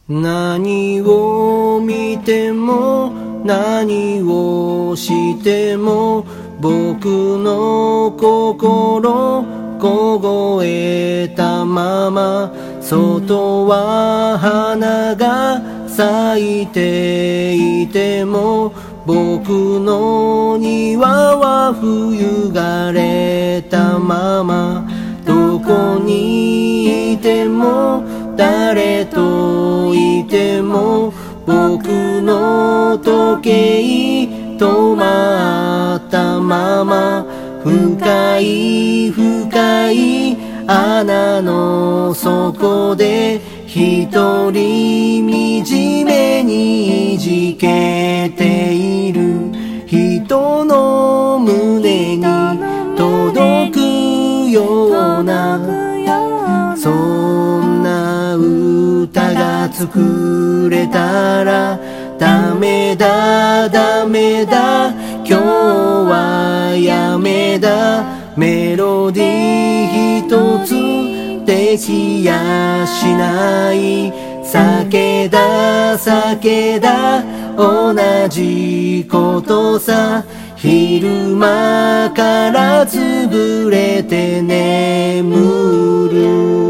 何を見ても何をしても僕の心凍えたまま、外は花が咲いていても僕の庭は冬がれたまま、どこにいても誰といても僕の時計止まったまま、深い深い穴の底で一人惨めにいじけている人の胸に届くような、そんな歌が作れたらダメだダメだ今日はやめだ、メロディー一つできやしない、酒だ酒だ同じことさ、昼間から潰れて眠る